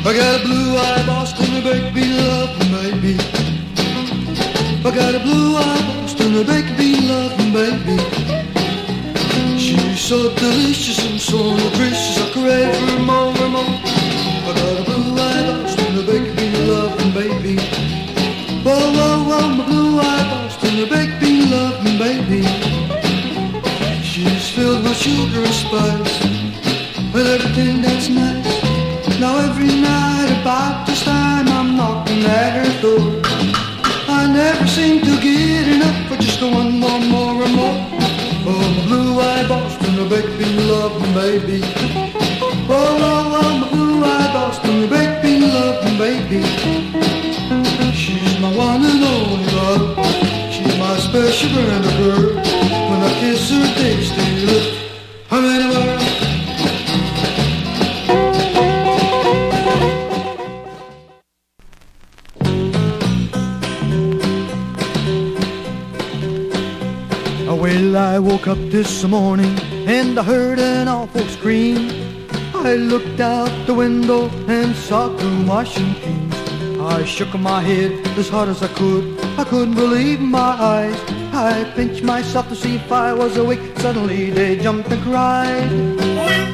I got a blue-eyed Boston, a baked bean loving baby. I got a blue-eyed Boston, a baked bean loving baby. She's so delicious and so nutritious, I crave her more and more. I got a blue-eyed Boston, a baked bean loving baby. Whoa, whoa, whoa, my blue-eyed Boston, a baked bean loving baby. She's filled with sugar and spice, with everything that's nice. Now every night about this time I'm knocking at her door. I never seem to get enough for just one more and more. Oh, my blue-eyed Boston, a baked bean loving baby. Oh, oh, oh, my blue-eyed Boston, a baked bean loving baby. She's my one and only love. She's my special brand of girl. When I kiss her tasty lips, I'm in a world. Well, I woke up this morning and I heard an awful scream. I looked out the window and saw two Martian teams. I shook my head as hard as I could. I couldn't believe my eyes. I pinched myself to see if I was awake. Suddenly they jumped and cried.